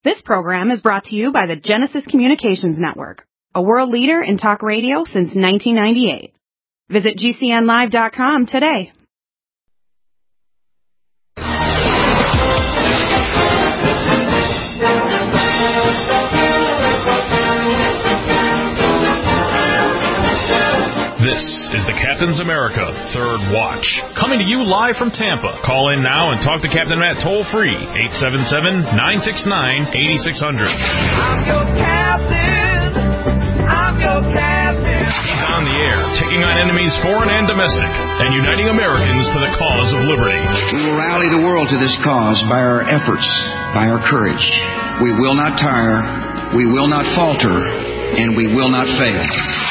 This program is brought to you by the Genesis Communications Network, a world leader in talk radio since 1998. Visit GCNlive.com today. This is the Captain's America Third Watch, coming to you live from Tampa. Call in now and talk to Captain Matt toll-free, 877-969-8600. I'm your captain. I'm your captain. He's on the air, taking on enemies foreign and domestic, and uniting Americans to the cause of liberty. We will rally the world to this cause by our efforts, by our courage. We will not tire, we will not falter, and we will not fail.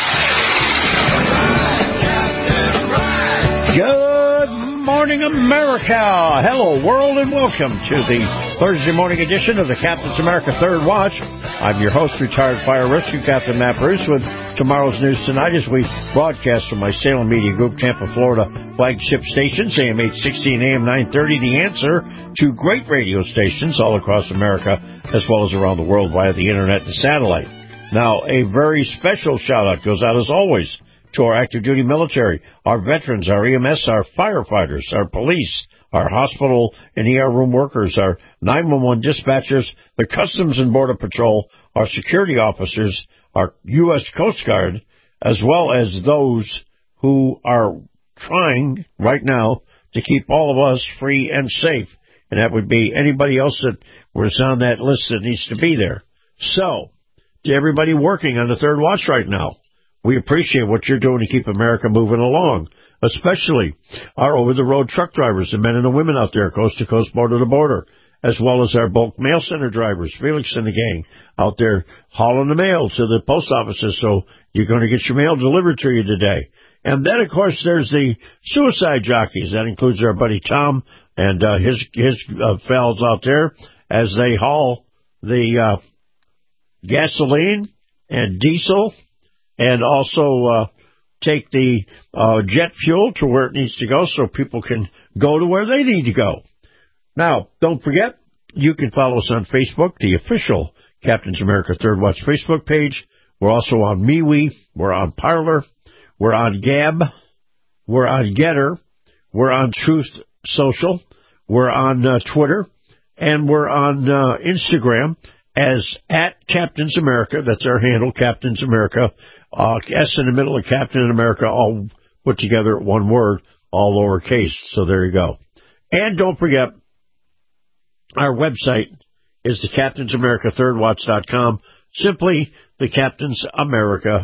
Good morning, America. Hello, world, and welcome to the Thursday morning edition of the Captain's America Third Watch. I'm your host, retired fire rescue Captain Matt Bruce, with tomorrow's news tonight as we broadcast from my Salem Media Group, Tampa, Florida flagship stations, AM 860 and AM 930, The Answer, to great radio stations all across America, as well as around the world via the internet and satellite. Now, a very special shout-out goes out, as always, to our active duty military, our veterans, our EMS, our firefighters, our police, our hospital and ER room workers, our 911 dispatchers, the Customs and Border Patrol, our security officers, our U.S. Coast Guard, as well as those who are trying right now to keep all of us free and safe. And that would be anybody else that was on that list that needs to be there. So, to everybody working on the Third Watch right now, we appreciate what you're doing to keep America moving along, especially our over-the-road truck drivers, the men and the women out there, coast to coast, border to border, as well as our bulk mail center drivers, Felix and the gang, out there hauling the mail to the post offices, so you're going to get your mail delivered to you today. And then, of course, there's the suicide jockeys. That includes our buddy Tom and his fellows out there as they haul the gasoline and diesel, and also take the jet fuel to where it needs to go so people can go to where they need to go. Now, don't forget, you can follow us on Facebook, the official Captain's America Third Watch Facebook page. We're also on MeWe. We're on Parler. We're on Gab. We're on Getter. We're on Truth Social. We're on Twitter. And we're on Instagram as @Captain's America. That's our handle, Captain's America. S in the middle of Captain America, all put together, one word, all lowercase. So there you go. And don't forget, our website is the Captain's America ThirdWatch.com. Simply the Captain's America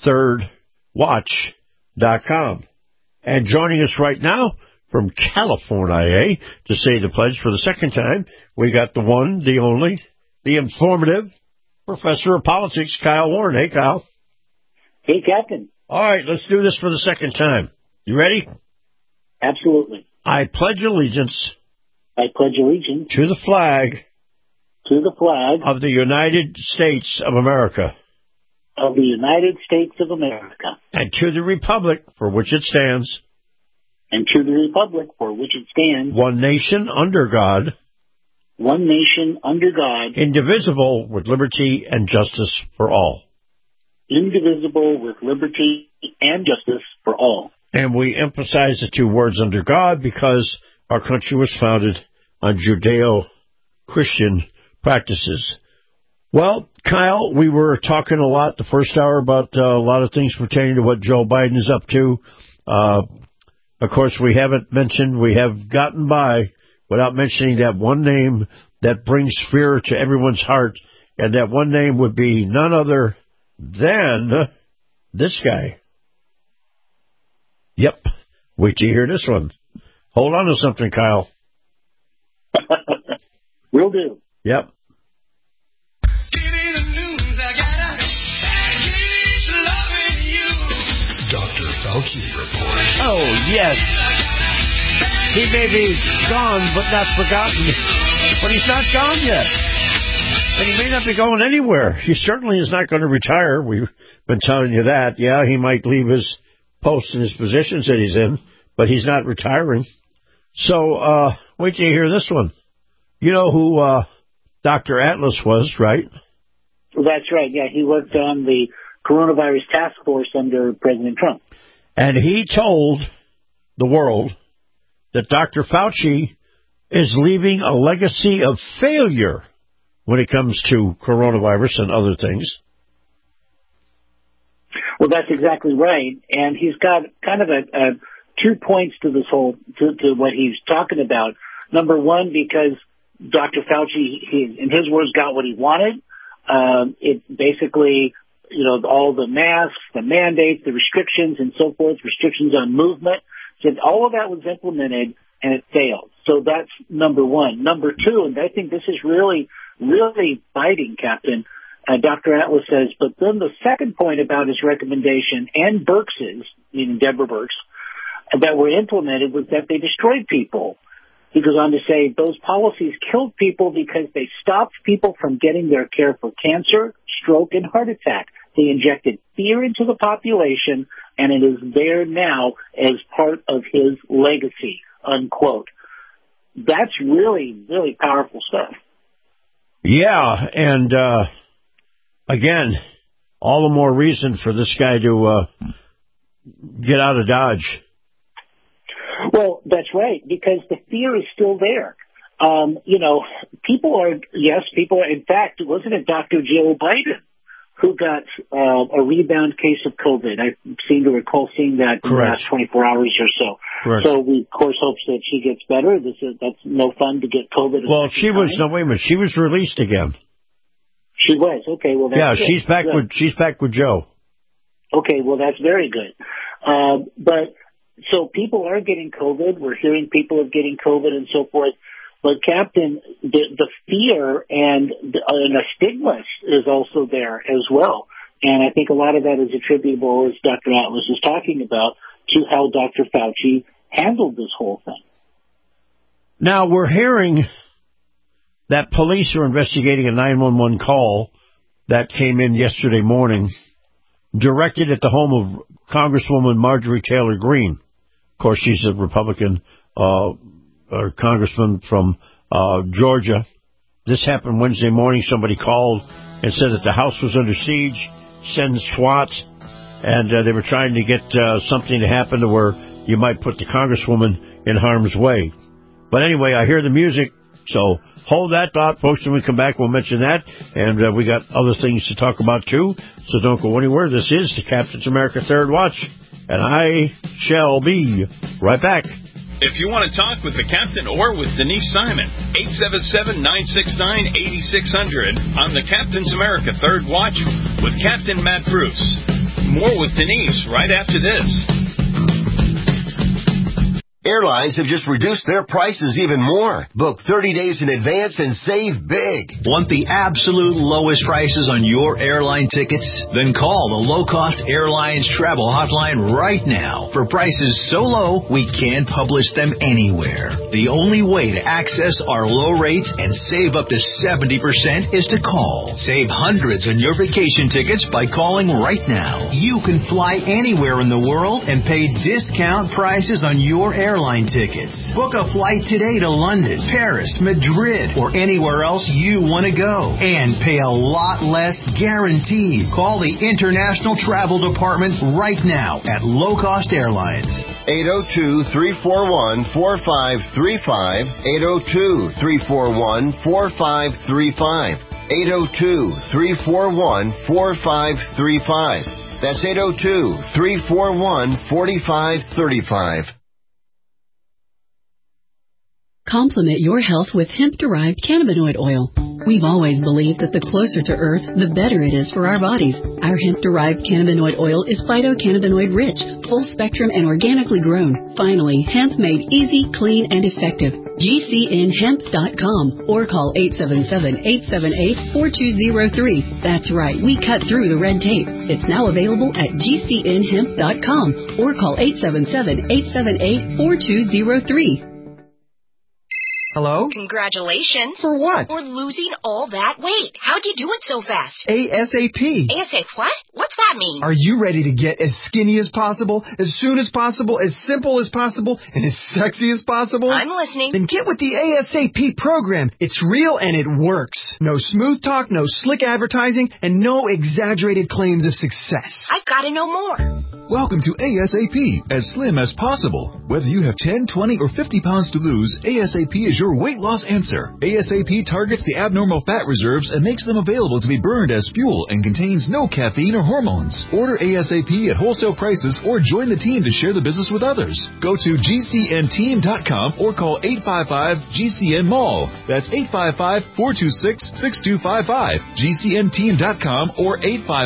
ThirdWatch.com. And joining us right now from California to say the pledge for the second time, we got the one, the only, the informative professor of politics, Kyle Warren. Hey, Kyle. Hey, Captain. All right, let's do this for the second time. You ready? Absolutely. I pledge allegiance. I pledge allegiance. To the flag. To the flag. Of the United States of America. Of the United States of America. And to the republic for which it stands. And to the republic for which it stands. One nation under God. One nation under God. Indivisible with liberty and justice for all. Indivisible with liberty and justice for all. And we emphasize the two words under God because our country was founded on Judeo-Christian practices. Well, Kyle, we were talking a lot the first hour about a lot of things pertaining to what Joe Biden is up to. Of course, we have gotten by without mentioning that one name that brings fear to everyone's heart, and that one name would be none other than this guy. Yep. Wait till you hear this one. Hold on to something, Kyle. Will do. Yep. Give me the news, I gotta keep loving you. Dr. Fauci reports. Oh, yes. He may be gone, but not forgotten. But he's not gone yet. And he may not be going anywhere. He certainly is not going to retire. We've been telling you that. Yeah, he might leave his post and his positions that he's in, but he's not retiring. So, wait till you hear this one. You know who Dr. Atlas was, right? That's right. Yeah, he worked on the coronavirus task force under President Trump. And he told the world that Dr. Fauci is leaving a legacy of failure when it comes to coronavirus and other things. Well, that's exactly right. And he's got kind of a 2 points to this whole, to what he's talking about. Number one, because Dr. Fauci, in his words, got what he wanted. It basically, all the masks, the mandates, the restrictions and so forth, restrictions on movement, said all of that was implemented and it failed. So that's number one. Number two, and I think this is really, really biting, Captain, Dr. Atlas says, but then the second point about his recommendation and Birx's, meaning Deborah Birx, that were implemented was that they destroyed people. He goes on to say those policies killed people because they stopped people from getting their care for cancer, stroke, and heart attack. They injected fear into the population, and it is there now as part of his legacy, unquote. That's really, really powerful stuff. Yeah, and again, all the more reason for this guy to get out of Dodge. Well, that's right, because the fear is still there. People are, in fact, wasn't it Dr. Jill Biden who got a rebound case of COVID? I seem to recall seeing that in the last 24 hours or so. Correct. So we, of course, hope that she gets better. That's no fun to get COVID. Well, she was released again. She was. Okay, well, that's good. She's back with Joe. Okay, well, that's very good. But so people are getting COVID. We're hearing people are getting COVID and so forth. But, Captain, the fear and a stigma is also there as well. And I think a lot of that is attributable, as Dr. Atlas is talking about, to how Dr. Fauci handled this whole thing. Now, we're hearing that police are investigating a 911 call that came in yesterday morning, directed at the home of Congresswoman Marjorie Taylor Greene. Of course, she's a Republican congressman from Georgia. This happened Wednesday morning. Somebody called and said that the house was under siege, send SWAT, and they were trying to get something to happen to where you might put the Congresswoman in harm's way. But anyway, I hear the music, so hold that thought, folks. When we come back, we'll mention that, and we got other things to talk about, too, so don't go anywhere. This is the Captain's America Third Watch, and I shall be right back. If you want to talk with the captain or with Denise Simon, 877-969-8600 on the Captain's America Third Watch with Captain Matt Bruce. More with Denise right after this. Airlines have just reduced their prices even more. Book 30 days in advance and save big. Want the absolute lowest prices on your airline tickets? Then call the Low Cost Airlines Travel Hotline right now. For prices so low, we can't publish them anywhere. The only way to access our low rates and save up to 70% is to call. Save hundreds on your vacation tickets by calling right now. You can fly anywhere in the world and pay discount prices on your airline tickets. Book a flight today to London, Paris, Madrid, or anywhere else you want to go. And pay a lot less guaranteed. Call the International Travel Department right now at Low Cost Airlines. 802-341-4535. 802-341-4535. 802-341-4535. That's 802-341-4535. Complement your health with hemp-derived cannabinoid oil. We've always believed that the closer to Earth, the better it is for our bodies. Our hemp-derived cannabinoid oil is phytocannabinoid-rich, full-spectrum, and organically grown. Finally, hemp made easy, clean, and effective. GCNhemp.com or call 877-878-4203. That's right, we cut through the red tape. It's now available at GCNhemp.com or call 877-878-4203. Hello? Congratulations. For what? For losing all that weight. How'd you do it so fast? ASAP. ASAP what? What's that mean? Are you ready to get as skinny as possible, as soon as possible, as simple as possible, and as sexy as possible? I'm listening. Then get with the ASAP program. It's real and it works. No smooth talk, no slick advertising, and no exaggerated claims of success. I've got to know more. Welcome to ASAP, as slim as possible. Whether you have 10, 20, or 50 pounds to lose, ASAP is your weight loss answer. ASAP targets the abnormal fat reserves and makes them available to be burned as fuel and contains no caffeine or hormones. Order ASAP at wholesale prices or join the team to share the business with others. Go to GCNteam.com or call 855-GCN-MALL. That's 855-426-6255. GCNteam.com or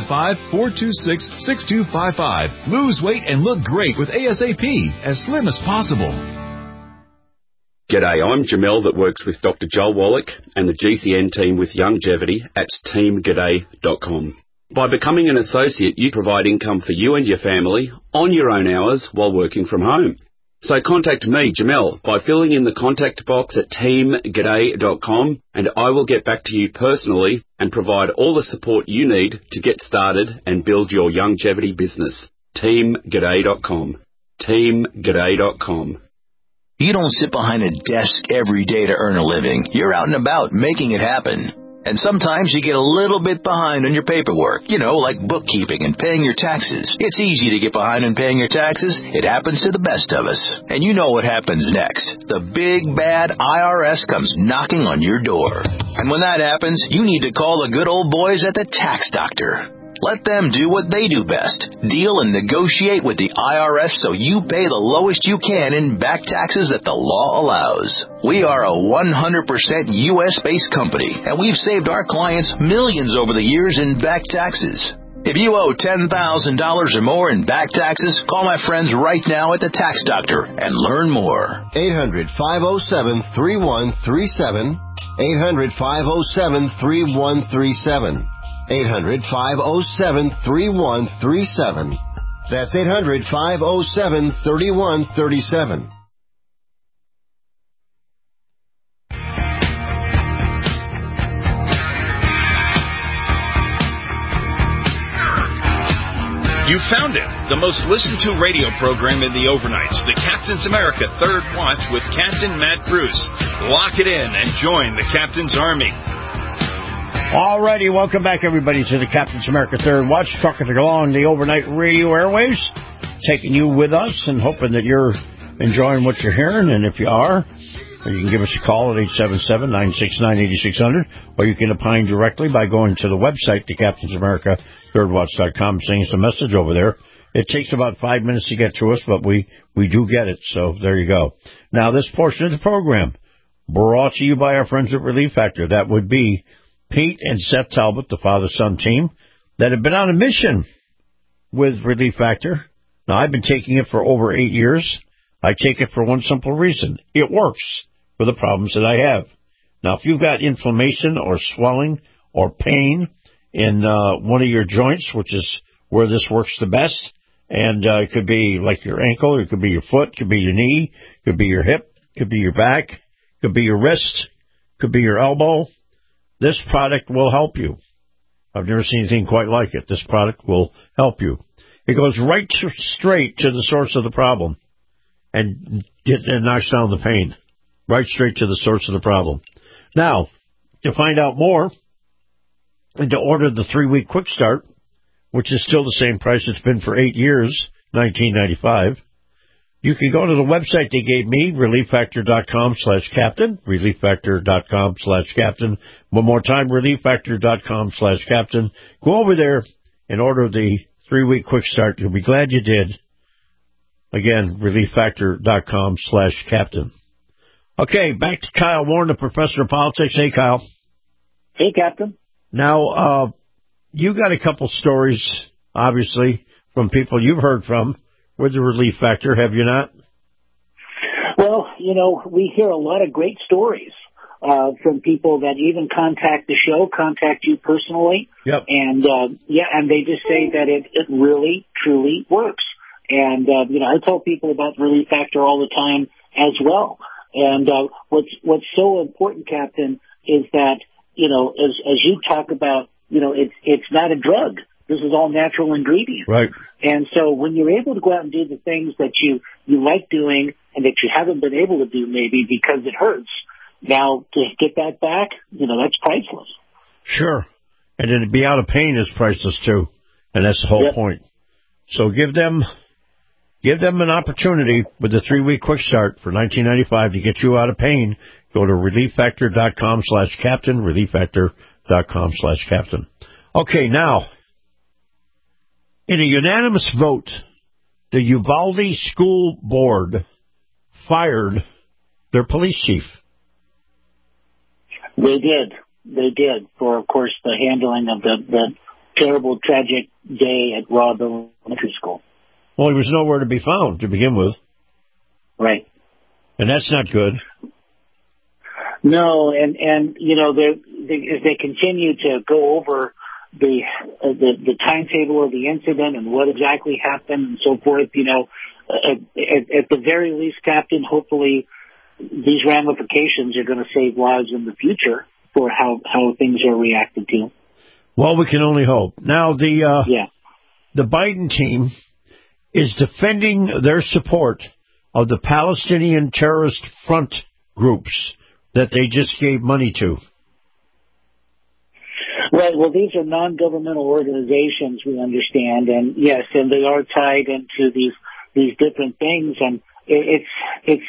855-426-6255. Lose weight and look great with ASAP, as slim as possible. G'day, I'm Jamel that works with Dr. Joel Wallach and the GCN team with Longevity at teamg'day.com. By becoming an associate, you provide income for you and your family on your own hours while working from home. So contact me, Jamel, by filling in the contact box at teamg'day.com, and I will get back to you personally and provide all the support you need to get started and build your longevity business. teamg'day.com. teamg'day.com. You don't sit behind a desk every day to earn a living. You're out and about making it happen. And sometimes you get a little bit behind on your paperwork, like bookkeeping and paying your taxes. It's easy to get behind on paying your taxes. It happens to the best of us. And you know what happens next. The big, bad IRS comes knocking on your door. And when that happens, you need to call the good old boys at the Tax Doctor. Let them do what they do best. Deal and negotiate with the IRS so you pay the lowest you can in back taxes that the law allows. We are a 100% U.S.-based company, and we've saved our clients millions over the years in back taxes. If you owe $10,000 or more in back taxes, call my friends right now at the Tax Doctor and learn more. 800-507-3137. 800-507-3137. 800-507-3137. That's 800-507-3137. You found it, the most listened to radio program in the overnights, the Captain's America Third Watch with Captain Matt Bruce. Lock it in and join the Captain's Army. Alrighty, welcome back, everybody, to the Captain's America Third Watch, trucking along the overnight radio airwaves, taking you with us and hoping that you're enjoying what you're hearing. And if you are, you can give us a call at 877-969-8600, or you can opine directly by going to the website, thecaptainsamerica3rdwatch.com, sending us a message over there. It takes about 5 minutes to get to us, but we do get it, so there you go. Now, this portion of the program, brought to you by our friends at Relief Factor. That would be Pete and Seth Talbot, the father-son team, that have been on a mission with Relief Factor. Now, I've been taking it for over 8 years. I take it for one simple reason. It works for the problems that I have. Now, if you've got inflammation or swelling or pain in one of your joints, which is where this works the best, and it could be like your ankle, it could be your foot, it could be your knee, it could be your hip, it could be your back, it could be your wrist, it could be your elbow, this product will help you. I've never seen anything quite like it. This product will help you. It goes right straight to the source of the problem and knocks down the pain. Right straight to the source of the problem. Now, to find out more and to order the 3-week quick start, which is still the same price it's been for 8 years, $19.95, you can go to the website they gave me, relieffactor.com/captain, relieffactor.com/captain. One more time, relieffactor.com/captain. Go over there and order the 3-week quick start. You'll be glad you did. Again, relieffactor.com/captain. Okay, back to Kyle Warren, the professor of politics. Hey, Kyle. Hey, Captain. Now, you got a couple stories, obviously, from people you've heard from with the Relief Factor, have you not? Well, we hear a lot of great stories from people that even contact the show, contact you personally. Yep. And, and they just say that it really, truly works. And, I tell people about Relief Factor all the time as well. And what's so important, Captain, is that, as you talk about, it's not a drug. This is all natural ingredients. Right. And so when you're able to go out and do the things that you like doing and that you haven't been able to do maybe because it hurts, now to get that back, that's priceless. Sure. And then to be out of pain is priceless too. And that's the whole point. So give them an opportunity with a 3-week quick start for $19.95 to get you out of pain. Go to relieffactor.com/captain, relieffactor.com/captain. Okay, now, in a unanimous vote, the Uvalde School Board fired their police chief. They did for, of course, the handling of the terrible, tragic day at Robb Elementary School. Well, he was nowhere to be found to begin with. Right. And that's not good. No, and as they continue to go over the timetable of the incident and what exactly happened and so forth, at the very least, Captain, hopefully these ramifications are going to save lives in the future for how things are reacted to. Well, we can only hope. Now, the Biden team is defending their support of the Palestinian terrorist front groups that they just gave money to. Right. Well, these are non-governmental organizations, we understand, and yes, and they are tied into these different things, and it's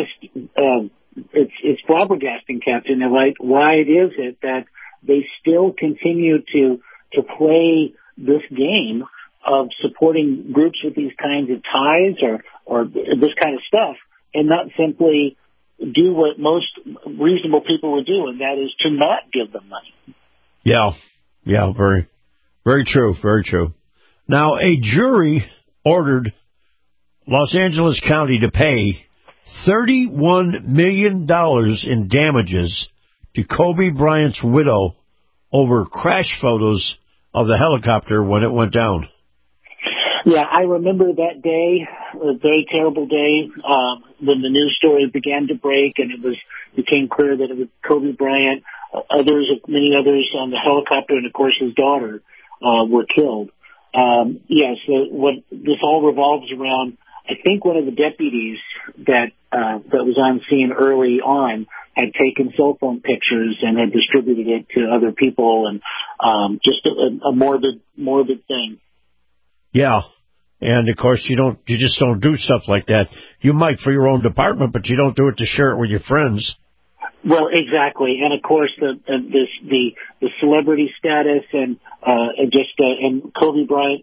flabbergasting, Captain. Right? Why is it that they still continue to play this game of supporting groups with these kinds of ties or this kind of stuff, and not simply do what most reasonable people would do, and that is to not give them money. Yeah, very, very true, very true. Now, a jury ordered Los Angeles County to pay $31 million in damages to Kobe Bryant's widow over crash photos of the helicopter when it went down. Yeah, I remember that day, a very terrible day, when the news story began to break and it became clear that it was Kobe Bryant. Many others on the helicopter, and of course his daughter, were killed. Yes, what this all revolves around, I think one of the deputies that was on scene early on had taken cell phone pictures and had distributed it to other people, and just a morbid thing. Yeah. And of course you just don't do stuff like that. You might for your own department, but you don't do it to share it with your friends. Well, exactly, and of course the celebrity status and Kobe Bryant,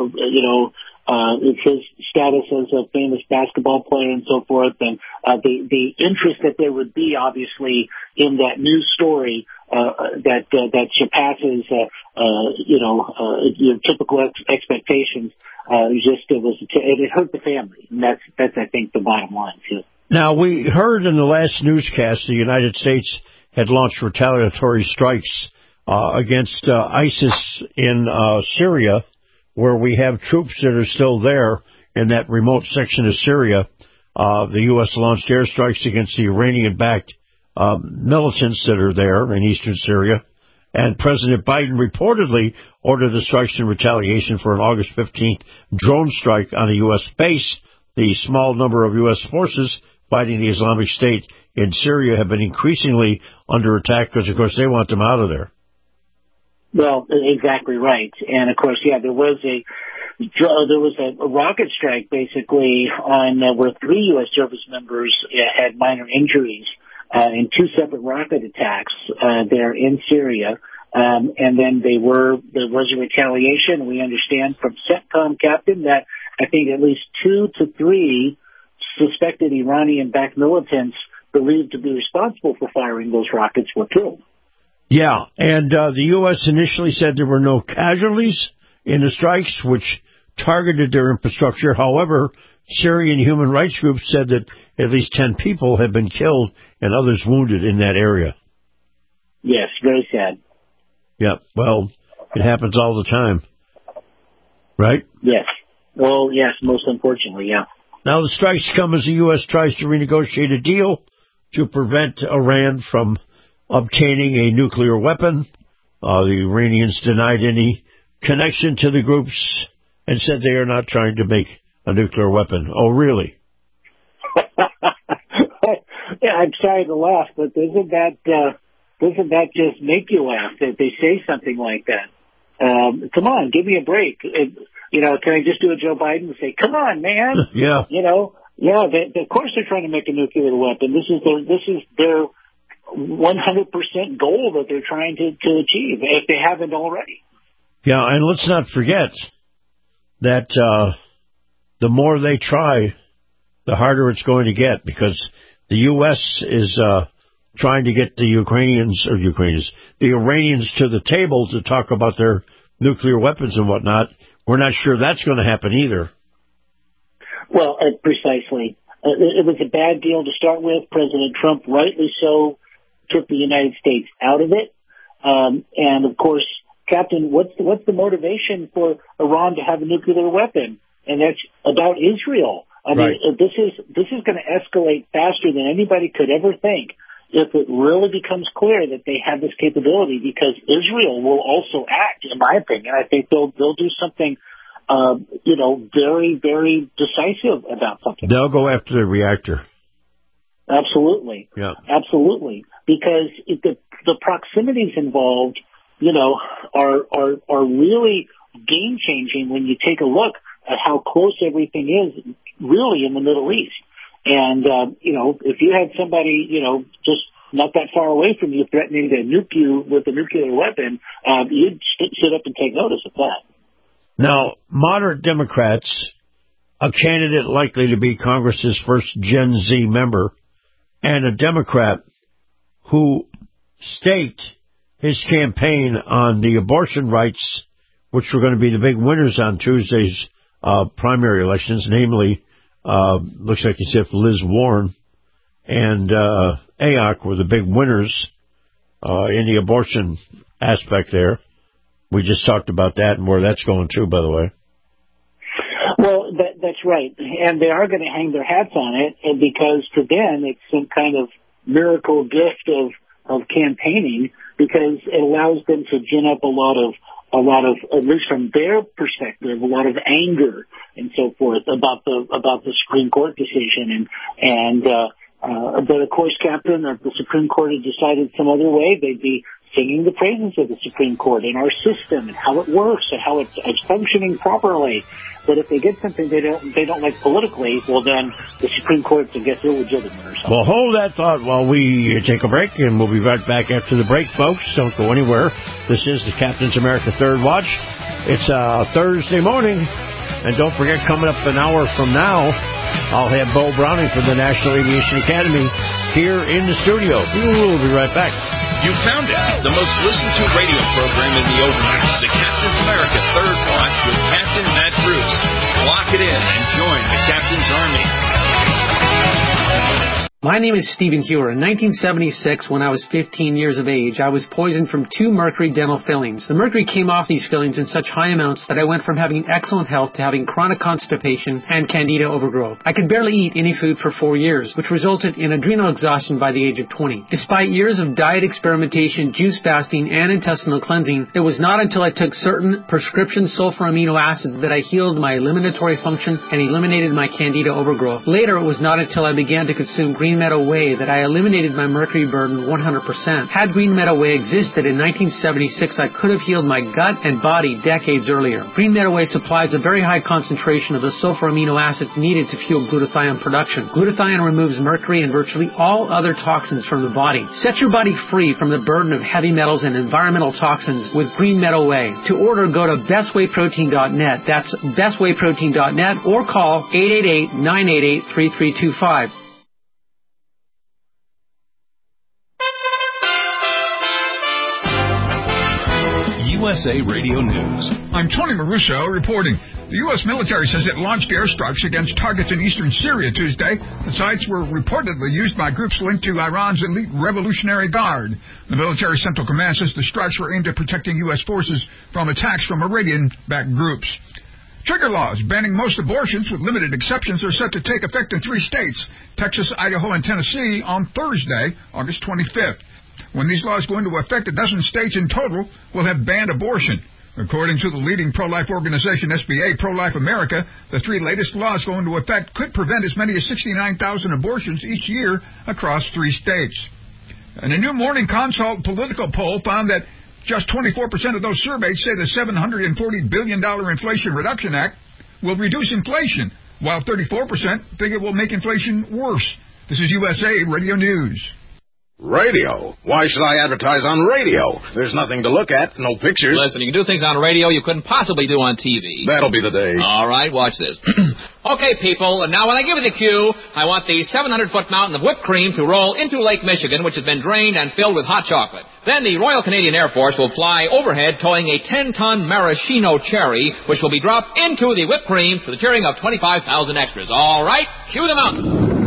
his status as a famous basketball player and so forth, and the interest that there would be obviously in that news story that surpasses your typical expectations. It hurt the family, and that's I think the bottom line too. Now, we heard in the last newscast the United States had launched retaliatory strikes against ISIS in Syria, where we have troops that are still there in that remote section of Syria. The U.S. launched airstrikes against the Iranian-backed militants that are there in eastern Syria. And President Biden reportedly ordered the strikes in retaliation for an August 15th drone strike on a U.S. base. The small number of U.S. forces fighting the Islamic State in Syria have been increasingly under attack because, of course, they want them out of there. Well, exactly right. And, of course, there was a rocket strike, basically, on where 3 U.S. service members had minor injuries in 2 separate rocket attacks there in Syria. And then there was a retaliation. We understand from CENTCOM, Captain, that I think at least 2 to 3 suspected Iranian-backed militants believed to be responsible for firing those rockets were killed. Yeah, and the U.S. initially said there were no casualties in the strikes, which targeted their infrastructure. However, Syrian human rights groups said that at least 10 people have been killed and others wounded in that area. Yes, very sad. Yeah, well, it happens all the time, right? Yes. Well, yes, most unfortunately, yeah. Now the strikes come as the U.S. tries to renegotiate a deal to prevent Iran from obtaining a nuclear weapon. The Iranians denied any connection to the groups and said they are not trying to make a nuclear weapon. Oh, really? Yeah, I'm sorry to laugh, but doesn't that just make you laugh that they say something like that? Come on, give me a break. Can I just do a Joe Biden and say, come on, man? Yeah. Of course they're trying to make a nuclear weapon. This is their 100% goal that they're trying to achieve, if they haven't already. Yeah, and let's not forget that the more they try, the harder it's going to get, because the U.S. is trying to get the Iranians to the table to talk about their nuclear weapons and whatnot. We're not sure that's going to happen either. Well, precisely. It was a bad deal to start with. President Trump, rightly so, took the United States out of it. And, of course, Captain, what's the motivation for Iran to have a nuclear weapon? And that's about Israel. I mean, this is going to escalate faster than anybody could ever think if it really becomes clear that they have this capability, because Israel will also act, in my opinion. I think they'll do something, very, very decisive about something. They'll go after the reactor. Absolutely. Yeah. Absolutely. Because the proximities involved, are really game changing when you take a look at how close everything is really in the Middle East. And, if you had somebody, just not that far away from you threatening to nuke you with a nuclear weapon, you'd sit up and take notice of that. Now, moderate Democrats, a candidate likely to be Congress's first Gen Z member, and a Democrat who staked his campaign on the abortion rights, which were going to be the big winners on Tuesday's primary elections, namely, looks like as if Liz Warren and AOC were the big winners in the abortion aspect there. We just talked about that and where that's going to, by the way. Well, that's right. And they are going to hang their hats on it, and because to them it's some kind of miracle gift of campaigning, because it allows them to gin up a lot of, at least from their perspective, a lot of anger and so forth about the Supreme Court decision. But of course, Captain, if the Supreme Court had decided some other way, they'd be singing the praises of the Supreme Court and our system and how it works and how it's functioning properly. But if they get something they don't like politically, well, then the Supreme Court gets illegitimate or something. Well, hold that thought while we take a break, and we'll be right back after the break, folks. Don't go anywhere. This is the Captain's America Third Watch. It's Thursday morning, and don't forget, coming up an hour from now, I'll have Bo Browning from the National Aviation Academy here in the studio. We'll be right back. You found it, the most listened to radio program in the overnights, the Captain's America Third Watch with Captain Matt Bruce. Lock it in and join the Captain's Army. My name is Stephen Hewer. In 1976, when I was 15 years of age, I was poisoned from 2 mercury dental fillings. The mercury came off these fillings in such high amounts that I went from having excellent health to having chronic constipation and candida overgrowth. I could barely eat any food for 4 years, which resulted in adrenal exhaustion by the age of 20. Despite years of diet experimentation, juice fasting, and intestinal cleansing, it was not until I took certain prescription sulfur amino acids that I healed my eliminatory function and eliminated my candida overgrowth. Later, it was not until I began to consume Green Meadow Whey that I eliminated my mercury burden 100%. Had Green Meadow Whey existed in 1976, I could have healed my gut and body decades earlier. Green Meadow Whey supplies a very high concentration of the sulfur amino acids needed to fuel glutathione production. Glutathione removes mercury and virtually all other toxins from the body. Set your body free from the burden of heavy metals and environmental toxins with Green Meadow Whey. To order, go to bestwayprotein.net. That's bestwayprotein.net, or call 888-988-3325. USA Radio News. I'm Tony Maruso reporting. The U.S. military says it launched airstrikes against targets in eastern Syria Tuesday. The sites were reportedly used by groups linked to Iran's elite Revolutionary Guard. The military Central Command says the strikes were aimed at protecting U.S. forces from attacks from Iranian-backed groups. Trigger laws banning most abortions with limited exceptions are set to take effect in 3 states, Texas, Idaho, and Tennessee, on Thursday, August 25th. When these laws go into effect, a dozen states in total will have banned abortion. According to the leading pro-life organization, SBA, Pro-Life America, the 3 latest laws go into effect could prevent as many as 69,000 abortions each year across 3 states. And a new Morning Consult political poll found that just 24% of those surveyed say the $740 billion Inflation Reduction Act will reduce inflation, while 34% think it will make inflation worse. This is USA Radio News. Radio? Why should I advertise on radio? There's nothing to look at, no pictures. Listen, you can do things on radio you couldn't possibly do on TV. That'll be the day. All right, watch this. Okay, people, now when I give you the cue, I want the 700-foot mountain of whipped cream to roll into Lake Michigan, which has been drained and filled with hot chocolate. Then the Royal Canadian Air Force will fly overhead towing a 10-ton maraschino cherry, which will be dropped into the whipped cream for the cheering of 25,000 extras. All right, cue the mountain.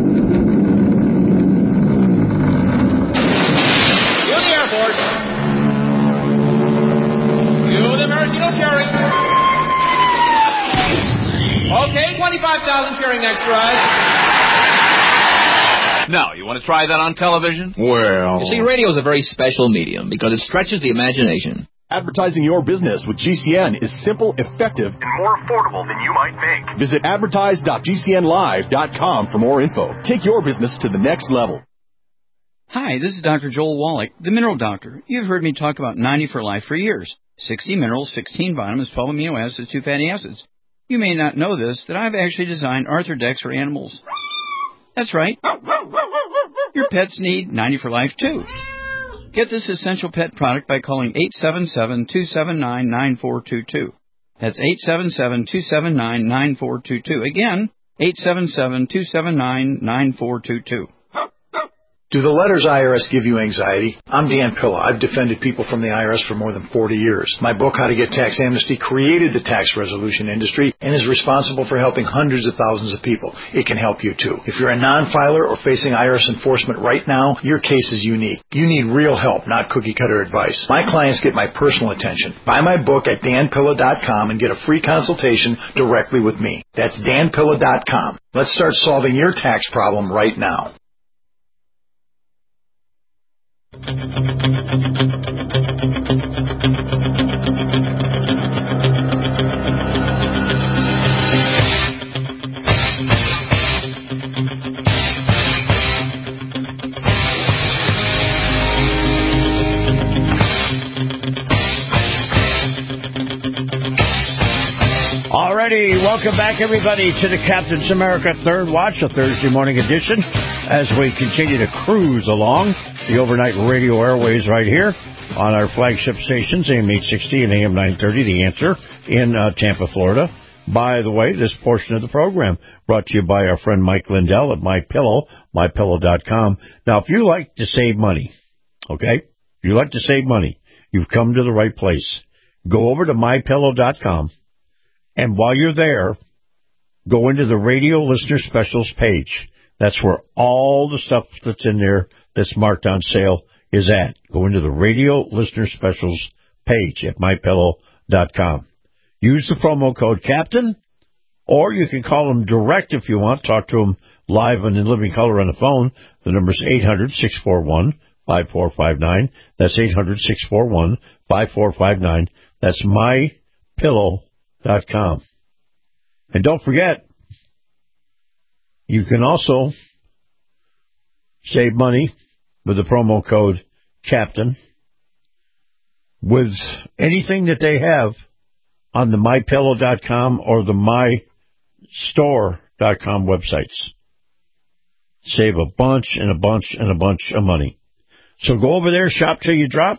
Okay, 25,000 cheering extras. Now, you want to try that on television? Well... You see, radio is a very special medium because it stretches the imagination. Advertising your business with GCN is simple, effective, and more affordable than you might think. Visit advertise.gcnlive.com for more info. Take your business to the next level. Hi, this is Dr. Joel Wallach, the Mineral Doctor. You've heard me talk about 90 for Life for years. 60 minerals, 16 vitamins, 12 amino acids, 2 fatty acids. You may not know this, that I've actually designed Arthrodex for animals. That's right. Your pets need 90 for Life, too. Get this essential pet product by calling 877-279-9422. That's 877-279-9422. Again, 877-279-9422. Do the letters IRS give you anxiety? I'm Dan Pilla. I've defended people from the IRS for more than 40 years. My book, How to Get Tax Amnesty, created the tax resolution industry and is responsible for helping hundreds of thousands of people. It can help you, too. If you're a non-filer or facing IRS enforcement right now, your case is unique. You need real help, not cookie-cutter advice. My clients get my personal attention. Buy my book at danpilla.com and get a free consultation directly with me. That's danpilla.com. Let's start solving your tax problem right now. Alrighty, welcome back everybody to the Captain's America Third Watch, a Thursday morning edition, as we continue to cruise along the overnight radio airways right here on our flagship stations, AM 860 and AM 930, The Answer, in Tampa, Florida. By the way, this portion of the program brought to you by our friend Mike Lindell at MyPillow, MyPillow.com. Now, if you like to save money, okay, if you like to save money, you've come to the right place. Go over to MyPillow.com, and while you're there, go into the Radio Listener Specials page. That's where all the stuff that's in there that's marked on sale is at. Go into the Radio Listener Specials page at MyPillow.com. Use the promo code CAPTAIN, or you can call them direct if you want. Talk to them live and in living color on the phone. The number is 800-641-5459. That's 800-641-5459. That's MyPillow.com. And don't forget, you can also save money with the promo code CAPTAIN with anything that they have on the MyPillow.com or the MyStore.com websites. Save a bunch and a bunch and a bunch of money. So go over there, shop till you drop,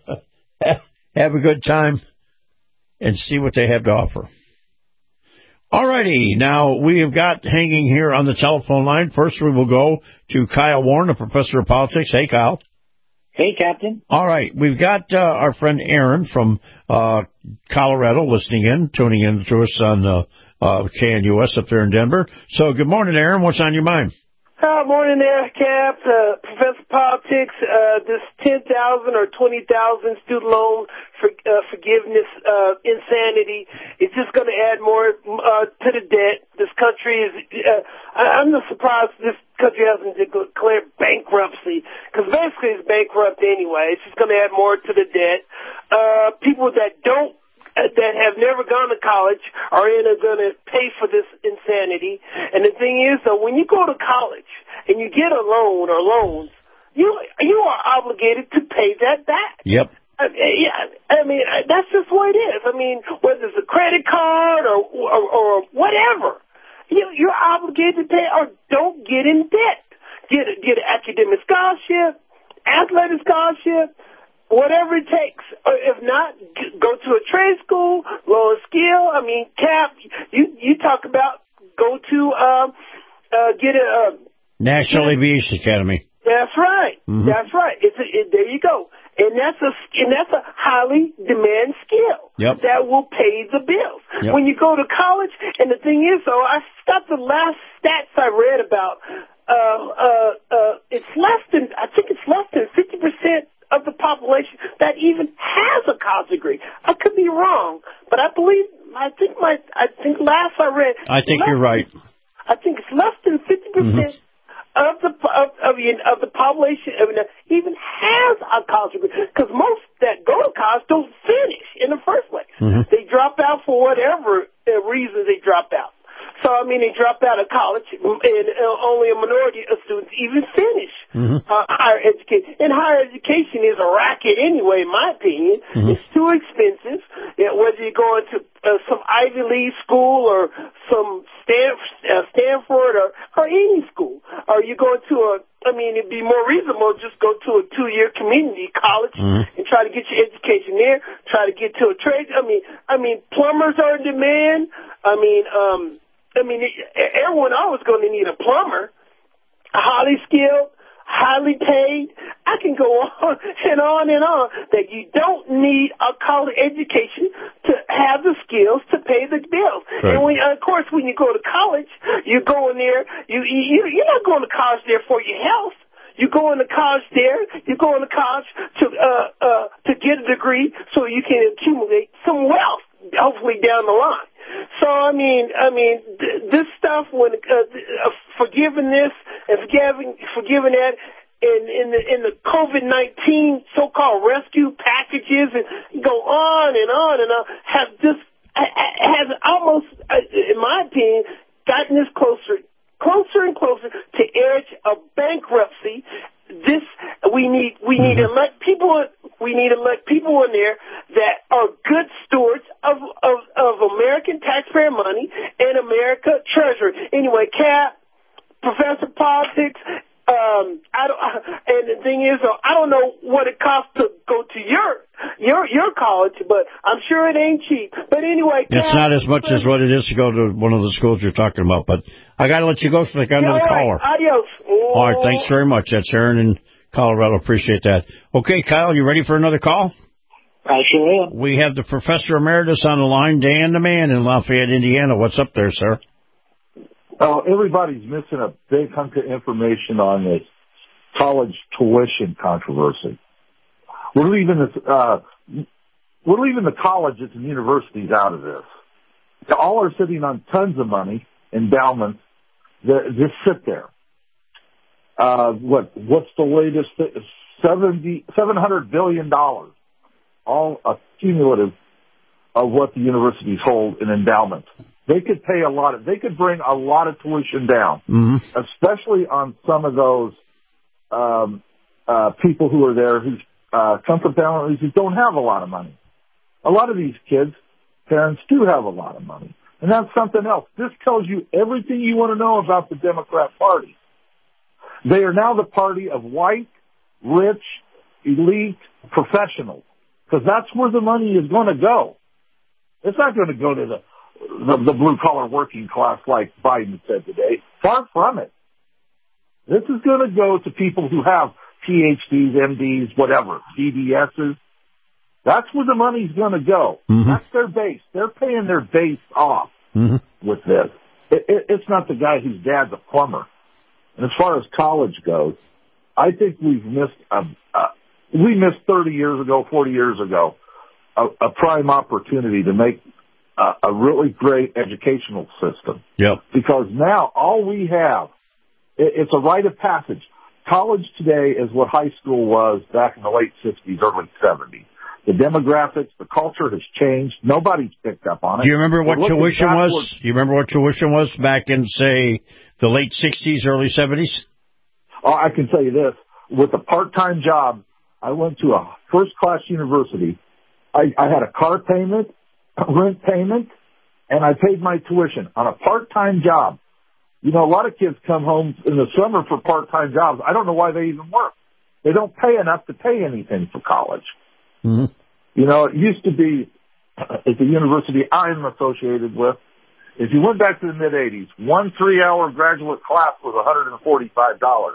have a good time, and see what they have to offer. Alrighty, now we have got hanging here on the telephone line. First we will go to Kyle Warren, a professor of politics. Hey, Kyle. Hey, Captain. All right, we've got our friend Aaron from Colorado listening in, tuning in to us on KNUS up there in Denver. So good morning, Aaron. What's on your mind? Morning there, Cap. Professor Politics, this 10,000 or 20,000 student loan forgiveness insanity. It's just going to add more to the debt. This country is. I'm not surprised this country hasn't declared bankruptcy, because basically it's bankrupt anyway. It's just going to add more to the debt. People that have never gone to college are going to pay for this insanity. And the thing is, though, when you go to college and you get a loan or loans, you are obligated to pay that back. Yep. I mean, that's just what it is. I mean, whether it's a credit card or whatever, you're obligated to pay, or don't get in debt. Get an academic scholarship, athletic scholarship, whatever it takes. Or if not, go to a trade school, lower skill. I mean, Cap, you talk about go to get a National Aviation Academy. That's right. Mm-hmm. That's right. There you go. And that's a highly demand skill that will pay the bills. Yep. When you go to college, and the thing is, though, I got the last stats I read about. I think it's less than 50% of the population that even has a college degree. I could be wrong, but I think last I read. I think you're right. I think it's less than 50%. Of the population even has a college degree, because most that go to college don't finish in the first place. Mm-hmm. They drop out for whatever reason they drop out. So I mean, they drop out of college, and only a minority of students even finish higher education. And higher education is a racket anyway, in my opinion. Mm-hmm. It's too expensive. Whether you go into some Ivy League school or some Stanford or any school, or you go to it'd be more reasonable just go to a 2-year community college and try to get your education there. Try to get to a trade. I mean, plumbers are in demand. Everyone always going to need a plumber, highly skilled, highly paid. I can go on and on and on that you don't need a college education to have the skills to pay the bills. Right. And of course, when you go to college, you go in there, you're not going to college there for your health. You go into college there. You go into college to get a degree so you can accumulate some wealth, hopefully down the line. So this stuff when forgiveness and forgiving that in the COVID-19 so-called rescue packages and go on and on has almost, in my opinion, gotten us closer and closer to edge of bankruptcy. We need to elect people. We need to elect people in there that are good stewards of American taxpayer money and America treasury. Anyway, Cap, Professor Politics. And the thing is, I don't know what it costs to go to your college, but I'm sure it ain't cheap. But anyway, Cap, it's not as much as what it is to go to one of the schools you're talking about. But I got to let you go so I got another caller. Adios. All right, thanks very much. That's Aaron in Colorado. Appreciate that. Okay, Kyle, you ready for another call? I sure am. We have the Professor Emeritus on the line, Dan the Man in Lafayette, Indiana. What's up there, sir? Oh, everybody's missing a big hunk of information on this college tuition controversy. We're leaving the colleges and universities out of this. All are sitting on tons of money, endowments, that just sit there. What's the latest? $700 billion, all accumulative of what the universities hold in endowments. They could pay they could bring a lot of tuition down, especially on some of those people who are there who come from families who don't have a lot of money. A lot of these kids' parents do have a lot of money. And that's something else. This tells you everything you want to know about the Democrat Party. They are now the party of white, rich, elite professionals, because that's where the money is going to go. It's not going to go to the blue-collar working class like Biden said today. Far from it. This is going to go to people who have PhDs, MDs, whatever, DDSs. That's where the money's going to go. That's their base. They're paying their base off with this. It's not the guy whose dad's a plumber. And as far as college goes, I think we missed 30 years ago, 40 years ago, a prime opportunity to make a really great educational system. Yep. Because now all we have, it's a rite of passage. College today is what high school was back in the late 60s, early 70s. The demographics, the culture has changed. Nobody's picked up on it. Do you remember what tuition was? Do you remember what tuition was back in, say, the late 60s, early 70s? Oh, I can tell you this. With a part-time job, I went to a first-class university. I had a car payment, a rent payment, and I paid my tuition on a part-time job. You know, a lot of kids come home in the summer for part-time jobs. I don't know why they even work. They don't pay enough to pay anything for college. Mm-hmm. You know, it used to be at the university I'm associated with, if you went back to the mid-'80s, 1 3-hour graduate class was $145.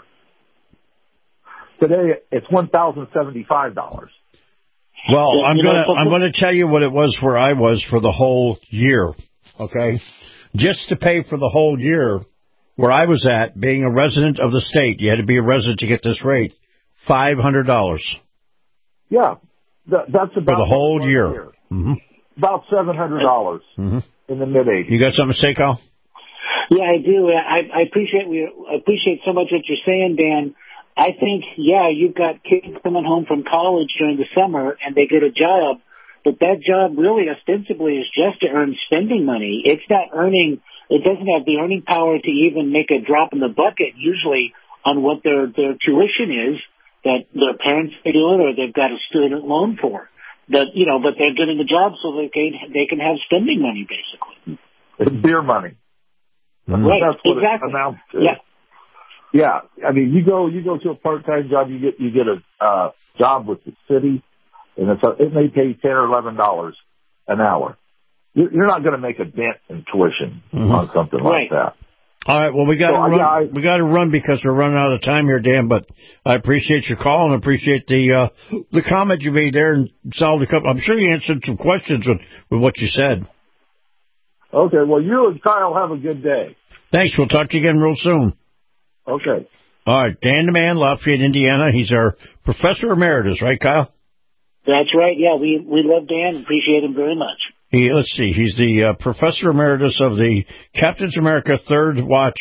Today, it's $1,075. Well, I'm gonna tell you what it was where I was for the whole year. Okay, just to pay for the whole year where I was at, being a resident of the state, you had to be a resident to get this rate. $500. Yeah, that's about for the whole year. Mm-hmm. About $700 in the mid-'80s. You got something to say, Kyle? Yeah, I do. I appreciate so much what you're saying, Dan. I think, yeah, you've got kids coming home from college during the summer and they get a job, but that job really ostensibly is just to earn spending money. It's not earning, it doesn't have the earning power to even make a drop in the bucket usually on what their tuition is that their parents are doing or they've got a student loan for. But they're getting a job so they can have spending money basically. It's beer money. Right, that's what exactly. It amounts to. Yeah. Yeah, I mean, you go to a part-time job, you get a job with the city, and it may pay $10 or $11 an hour. You're not going to make a dent in tuition on something like that. All right, well, we got to run. We got to run because we're running out of time here, Dan. But I appreciate your call and appreciate the comment you made there and solved a couple. I'm sure you answered some questions with what you said. Okay, well, you and Kyle have a good day. Thanks. We'll talk to you again real soon. Okay. All right, Dan DeMann, Lafayette, Indiana. He's our professor emeritus, right, Kyle? That's right. Yeah, we love Dan. Appreciate him very much. Let's see. He's the professor emeritus of the Captain's America Third Watch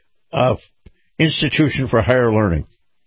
Institution for Higher Learning.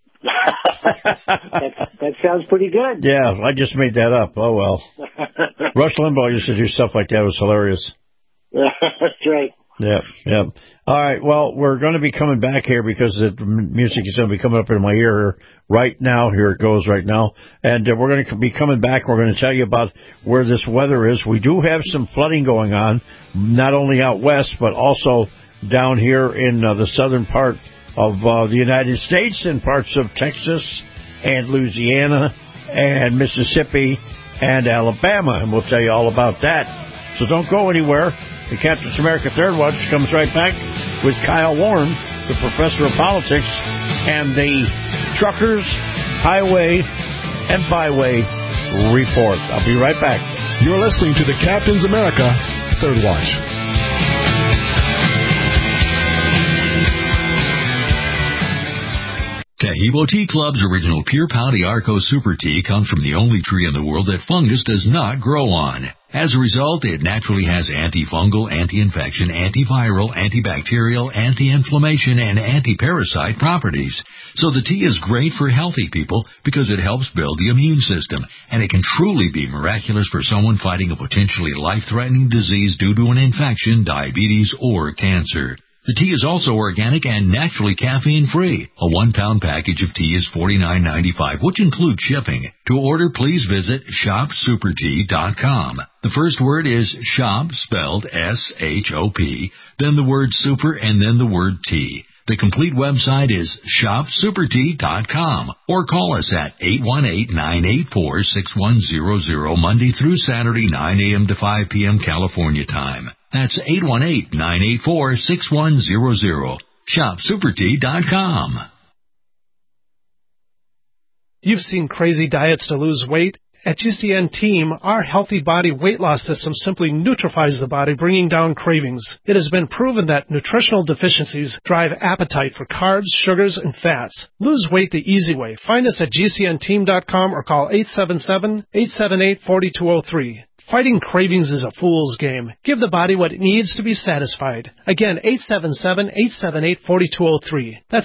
that sounds pretty good. Yeah, I just made that up. Oh, well. Rush Limbaugh used to do stuff like that. It was hilarious. That's right. Yeah. All right, well, we're going to be coming back here because the music is going to be coming up in my ear right now. Here it goes right now. And we're going to be coming back. We're going to tell you about where this weather is. We do have some flooding going on, not only out west, but also down here in the southern part of the United States and parts of Texas and Louisiana and Mississippi and Alabama. And we'll tell you all about that. So don't go anywhere. The Captain's America Third Watch comes right back with Kyle Warren, the professor of politics, and the Truckers, Highway, and Byway Report. I'll be right back. You're listening to the Captain's America Third Watch. Taheebo Tea Club's original Pure Pouty Arco Super Tea comes from the only tree in the world that fungus does not grow on. As a result, it naturally has antifungal, anti-infection, antiviral, antibacterial, anti-inflammation, and anti-parasite properties. So the tea is great for healthy people because it helps build the immune system, and it can truly be miraculous for someone fighting a potentially life-threatening disease due to an infection, diabetes, or cancer. The tea is also organic and naturally caffeine-free. A 1-pound package of tea is $49.95, which includes shipping. To order, please visit shopsupertea.com. The first word is shop, spelled S-H-O-P, then the word super, and then the word tea. The complete website is shopsupertea.com or call us at 818-984-6100 Monday through Saturday, 9 a.m. to 5 p.m. California time. That's 818-984-6100. shopsupertea.com. You've seen crazy diets to lose weight, At GCN Team, our healthy body weight loss system simply neutralizes the body, bringing down cravings. It has been proven that nutritional deficiencies drive appetite for carbs, sugars, and fats. Lose weight the easy way. Find us at GCNteam.com or call 877-878-4203. Fighting cravings is a fool's game. Give the body what it needs to be satisfied. Again, 877-878-4203. That's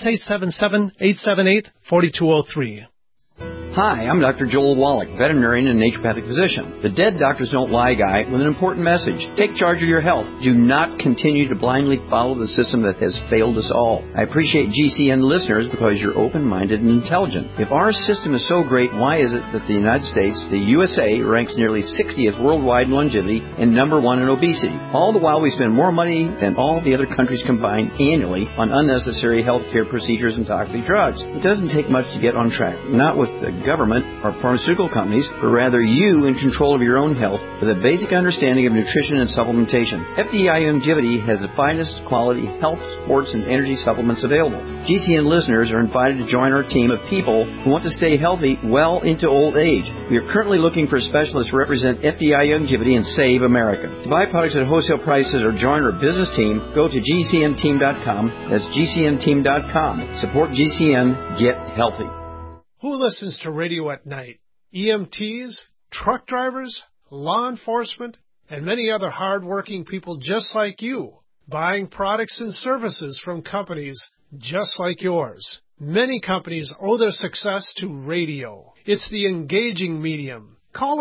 877-878-4203. Hi, I'm Dr. Joel Wallach, veterinarian and naturopathic physician. The Dead Doctors Don't Lie guy with an important message. Take charge of your health. Do not continue to blindly follow the system that has failed us all. I appreciate GCN listeners because you're open-minded and intelligent. If our system is so great, why is it that the United States, the USA, ranks nearly 60th worldwide in longevity and number 1 in obesity? All the while we spend more money than all the other countries combined annually on unnecessary healthcare procedures and toxic drugs. It doesn't take much to get on track. Not with the government or pharmaceutical companies, but rather you in control of your own health with a basic understanding of nutrition and supplementation. FDI Longevity has the finest quality health, sports, and energy supplements available. GCN listeners are invited to join our team of people who want to stay healthy well into old age. We are currently looking for specialists to represent FDI Longevity and Save America. To buy products at wholesale prices or join our business team, go to GCNteam.com. That's GCNteam.com. Support GCN. Get healthy. Who listens to radio at night? EMTs, truck drivers, law enforcement, and many other hard-working people just like you, buying products and services from companies just like yours. Many companies owe their success to radio. It's the engaging medium. Call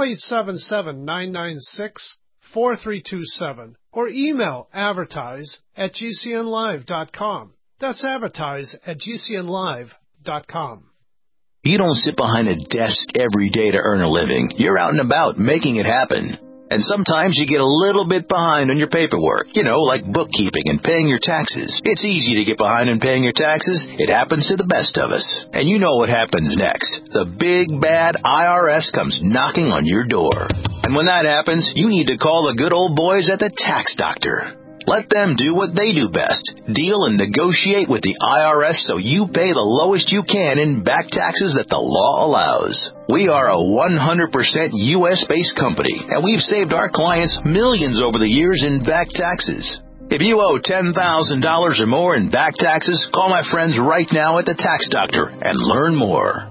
877-996-4327 or email advertise@gcnlive.com. That's advertise@gcnlive.com. You don't sit behind a desk every day to earn a living. You're out and about making it happen. And sometimes you get a little bit behind on your paperwork, like bookkeeping and paying your taxes. It's easy to get behind in paying your taxes. It happens to the best of us. And you know what happens next. The big, bad IRS comes knocking on your door. And when that happens, you need to call the good old boys at the Tax Doctor. Let them do what they do best. Deal and negotiate with the IRS so you pay the lowest you can in back taxes that the law allows. We are a 100% U.S.-based company, and we've saved our clients millions over the years in back taxes. If you owe $10,000 or more in back taxes, call my friends right now at the Tax Doctor and learn more.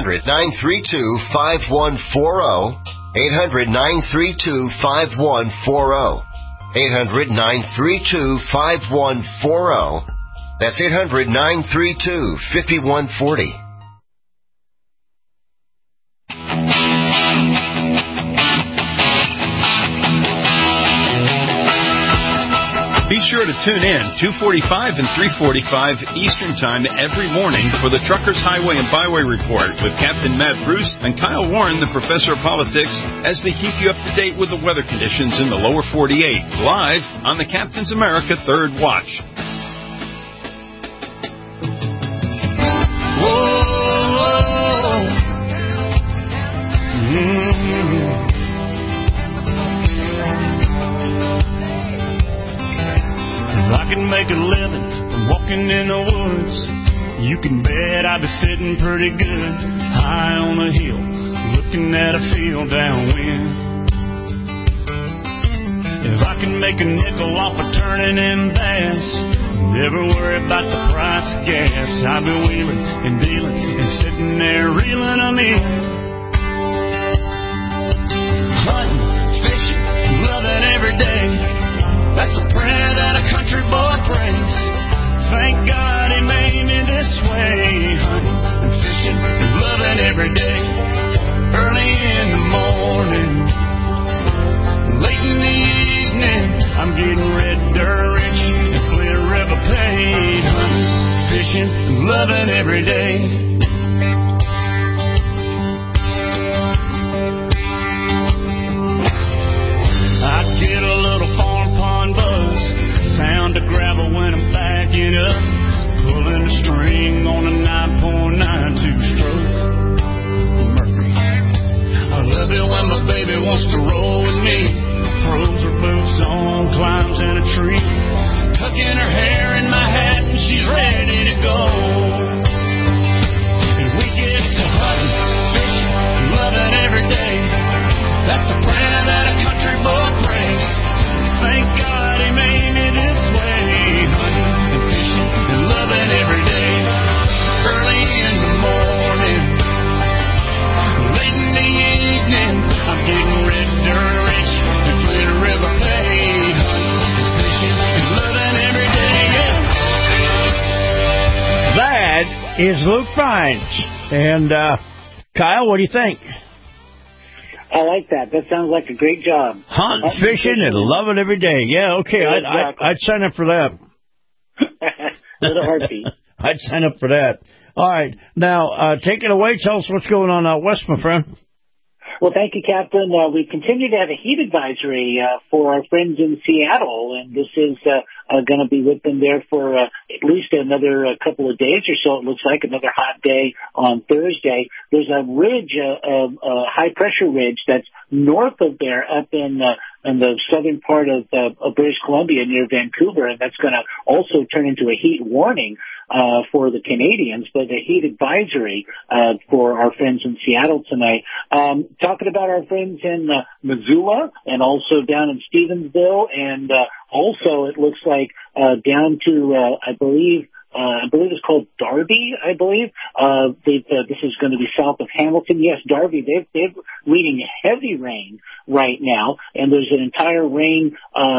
800-932-5140. 800-932-5140. 800-932-5140. That's 800-932-5140. Be sure to tune in 2:45 and 3:45 Eastern Time every morning for the Truckers Highway and Byway Report with Captain Matt Bruce and Kyle Warren, the Professor of Politics, as they keep you up to date with the weather conditions in the lower 48, live on the Captain's America Third Watch. I can make a living from walking in the woods. You can bet I'd be sitting pretty good high on a hill, looking at a field downwind. If I can make a nickel off of turning in bass, never worry about the price of gas. I've been wheeling and dealing and sitting there reeling them in. Hunting, fishing, loving every day. That's a prayer that a country boy prays. Thank God he made me this way. Hunting and fishing and loving every day. Early in the morning, late in the evening, I'm getting red dirt rich and Clear River paid. Hunting, fishing and loving every day. I get a little farm pond buzz, sound of gravel when I'm backing up, pulling the string on a 9.92 stroke Mercury. I love it when my baby wants to roll with me, throws her boots on, climbs in a tree, tucking her hair in my hat and she's ready to go. And we get to hunting, fishing, loving every day. is Luke Vines. And, Kyle, what do you think? I like that. That sounds like a great job. Hunt, fishing, and love it every day. Yeah, okay. Exactly. I'd sign up for that. With a heartbeat. I'd sign up for that. All right. Now, take it away. Tell us what's going on out west, my friend. Well, thank you, Captain. We continue to have a heat advisory for our friends in Seattle, and this is going to be with them there for at least another couple of days or so. It looks like another hot day on Thursday. There's a ridge, a high-pressure ridge that's north of there up in the southern part of British Columbia near Vancouver, and that's going to also turn into a heat warning for the Canadians, but a heat advisory for our friends in Seattle tonight. Talking about our friends in Missoula and also down in Stevensville, and also it looks like down to I believe it's called Darby, I believe. This is going to be south of Hamilton. Yes, Darby. They're reading heavy rain right now, and there's an entire rain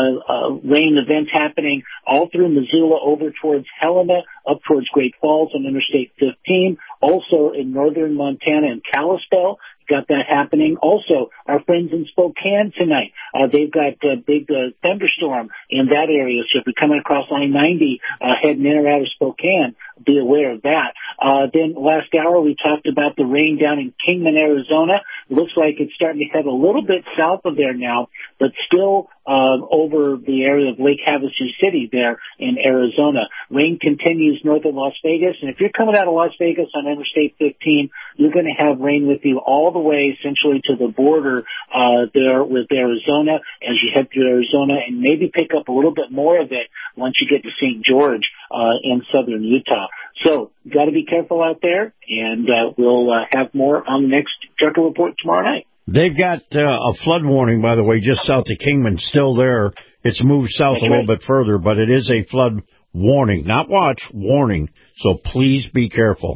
event happening all through Missoula over towards Helena, up towards Great Falls on Interstate 15. Also in northern Montana and Kalispell, got that happening. Also, our friends in Spokane tonight, they've got a big thunderstorm in that area. So if you're coming across I-90, heading in or out of Spokane, be aware of that. Then last hour, we talked about the rain down in Kingman, Arizona. Looks like it's starting to head a little bit south of there now, but still over the area of Lake Havasu City there in Arizona. Rain continues north of Las Vegas, and if you're coming out of Las Vegas on Interstate 15, you're going to have rain with you all the way essentially to the border there with Arizona as you head through Arizona, and maybe pick up a little bit more of it once you get to St. George in southern Utah. So, got to be careful out there, and we'll have more on the next Trucker Report tomorrow night. They've got a flood warning, by the way, just south of Kingman, still there. It's moved south a little bit further, but it is a flood warning. Not watch, warning. So please be careful.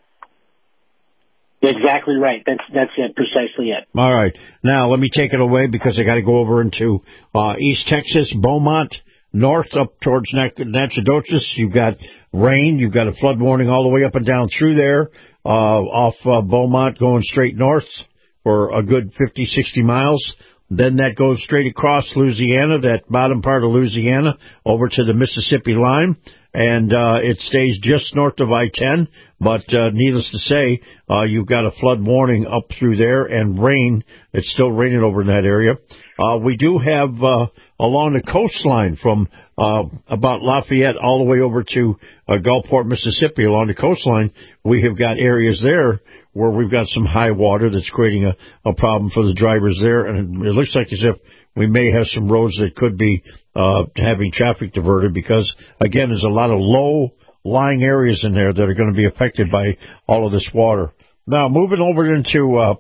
Exactly right. That's it, precisely it. All right. Now, let me take it away because I got to go over into East Texas, Beaumont, north up towards Nacogdoches. You've got rain. You've got a flood warning all the way up and down through there, off Beaumont going straight north for a good 50, 60 miles. Then that goes straight across Louisiana, that bottom part of Louisiana, over to the Mississippi line. And it stays just north of I-10, but needless to say, you've got a flood warning up through there and rain. It's still raining over in that area. We do have along the coastline from about Lafayette all the way over to Gulfport, Mississippi, along the coastline, we have got areas there where we've got some high water that's creating a problem for the drivers there, and it looks like as if we may have some roads that could be having traffic diverted because, again, there's a lot of low-lying areas in there that are going to be affected by all of this water. Now, moving over into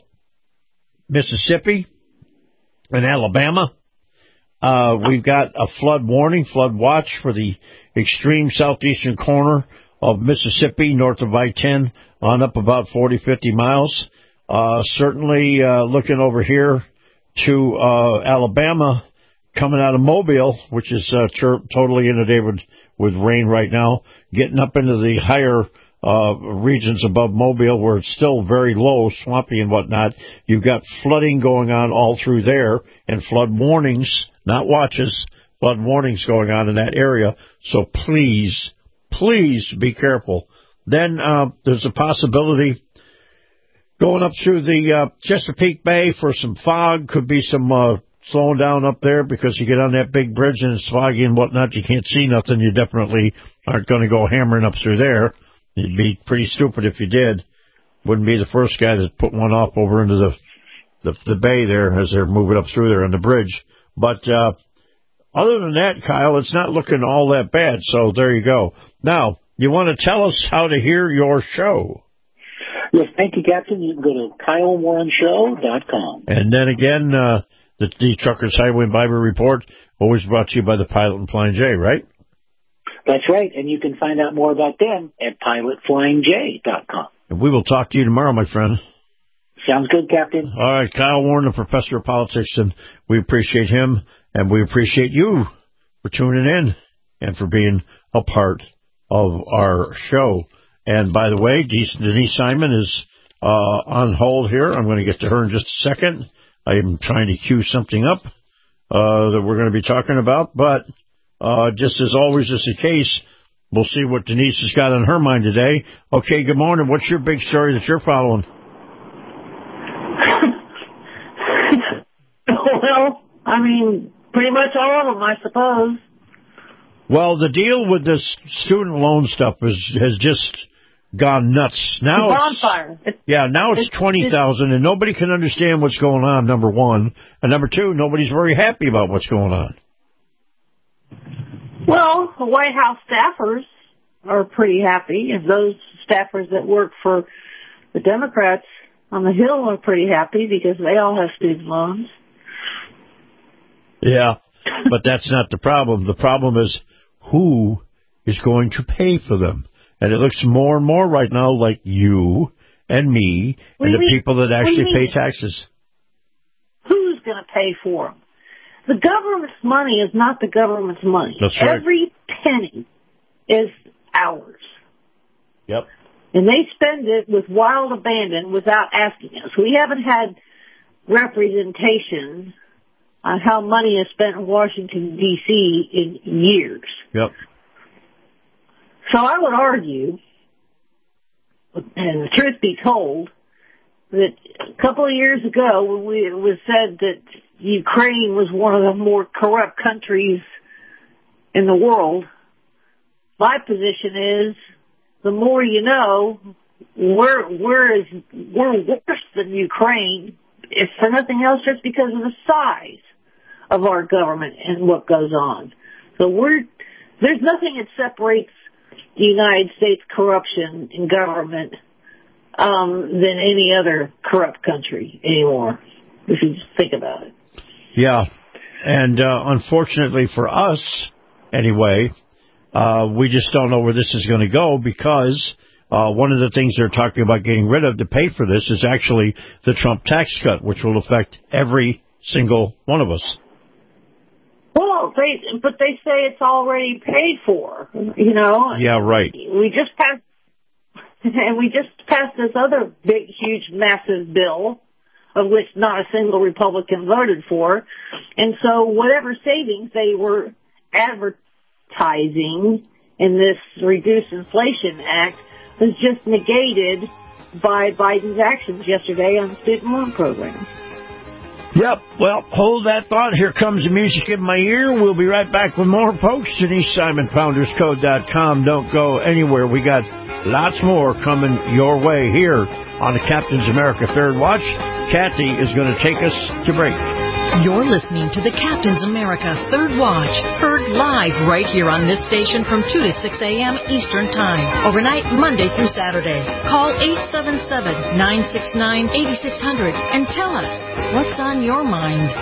Mississippi and Alabama, we've got a flood warning, flood watch for the extreme southeastern corner of Mississippi, north of I-10, on up about 40, 50 miles. Certainly looking over here to Alabama, coming out of Mobile, which is totally inundated with rain right now, getting up into the higher regions above Mobile where it's still very low, swampy and whatnot. You've got flooding going on all through there and flood warnings, not watches, flood warnings going on in that area. So please be careful. Then there's a possibility going up through the Chesapeake Bay for some fog. Could be some slowing down up there because you get on that big bridge and it's foggy and whatnot. You can't see nothing. You definitely aren't going to go hammering up through there. You'd be pretty stupid if you did. Wouldn't be the first guy to put one off over into the bay there as they're moving up through there on the bridge. But other than that, Kyle, it's not looking all that bad. So there you go. Now, you want to tell us how to hear your show? Yes, thank you, Captain. You can go to KyleWarrenShow.com. And then again, the Truckers Highway and Bible Report, always brought to you by the Pilot and Flying J, right? That's right, and you can find out more about them at PilotFlyingJ.com. And we will talk to you tomorrow, my friend. Sounds good, Captain. All right, Kyle Warren, the professor of politics, and we appreciate him, and we appreciate you for tuning in and for being a part of our show. And by the way, Denise Simon is on hold here. I'm going to get to her in just a second. I am trying to cue something up that we're going to be talking about. But just as always is the case, we'll see what Denise has got on her mind today. Okay, good morning. What's your big story that you're following? Well, I mean, pretty much all of them, I suppose. Well, the deal with this student loan stuff has just gone nuts. Now bonfire. Now it's 20,000, and nobody can understand what's going on, number one. And number two, nobody's very happy about what's going on. Well, the White House staffers are pretty happy, and those staffers that work for the Democrats on the Hill are pretty happy because they all have student loans. Yeah, but that's not the problem. The problem is who is going to pay for them. And it looks more and more right now like you and me and the people that actually pay taxes. Who's going to pay for them? The government's money is not the government's money. That's right. Every penny is ours. Yep. And they spend it with wild abandon without asking us. We haven't had representation on how money is spent in Washington, D.C. in years. Yep. So I would argue, and the truth be told, that a couple of years ago it was said that Ukraine was one of the more corrupt countries in the world. My position is, the more you know, we're worse than Ukraine, if for nothing else, just because of the size of our government and what goes on. So there's nothing that separates the United States corruption in government than any other corrupt country anymore, if you just think about it. Yeah, and unfortunately for us, anyway, we just don't know where this is going to go because one of the things they're talking about getting rid of to pay for this is actually the Trump tax cut, which will affect every single one of us. Well, but they say it's already paid for, you know. Yeah, right. We just passed this other big, huge, massive bill, of which not a single Republican voted for. And so whatever savings they were advertising in this Reduce Inflation Act was just negated by Biden's actions yesterday on the student loan program. Yep. Well, hold that thought. Here comes the music in my ear. We'll be right back with more, folks. Denise Simon, FoundersCode.com. Don't go anywhere. We got lots more coming your way here on the Captain's America Third Watch. Kathy is going to take us to break. You're listening to the Captain's America Third Watch, heard live right here on this station from 2 to 6 a.m. Eastern Time, overnight Monday through Saturday. Call 877-969-8600 and tell us what's on your mind.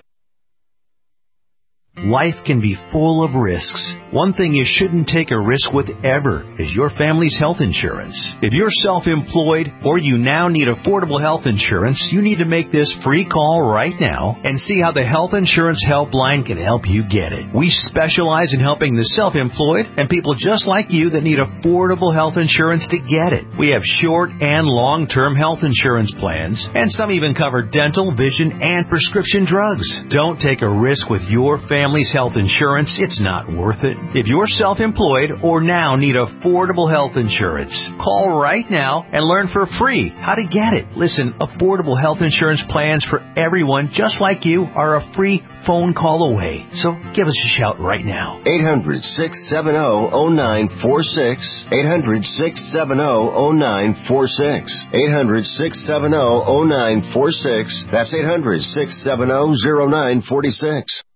Life can be full of risks. One thing you shouldn't take a risk with ever is your family's health insurance. If you're self-employed or you now need affordable health insurance, you need to make this free call right now and see how the Health Insurance Helpline can help you get it. We specialize in helping the self-employed and people just like you that need affordable health insurance to get it. We have short and long-term health insurance plans, and some even cover dental, vision, and prescription drugs. Don't take a risk with your family's health insurance. It's not worth it. If you're self-employed or now need affordable health insurance, call right now and learn for free how to get it. Listen, affordable health insurance plans for everyone just like you are a free phone call away. So give us a shout right now. 800-670-0946. 800-670-0946. 800-670-0946. That's 800-670-0946.